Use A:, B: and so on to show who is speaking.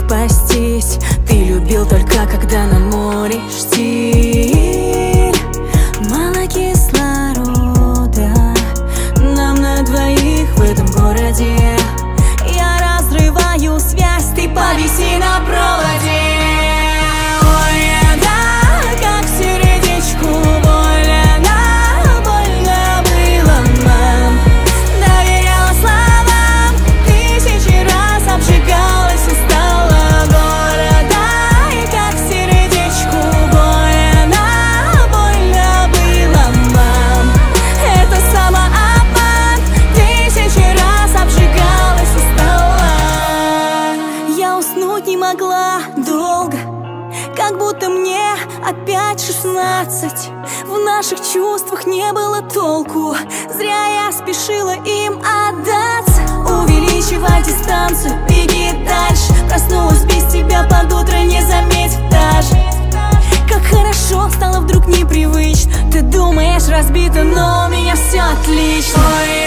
A: спастись. Ты любил только когда на море штиль. Мало кислорода нам на двоих в этом городе. Я разрываю связь, ты повиси на проводе. Не могла долго, как будто мне опять 16. В наших чувствах не было толку, зря я спешила им отдаться. Увеличивай дистанцию, беги дальше. Проснулась без тебя под утро, не заметив даже. Как хорошо стало вдруг непривычно. Ты думаешь разбито, но у меня все отлично.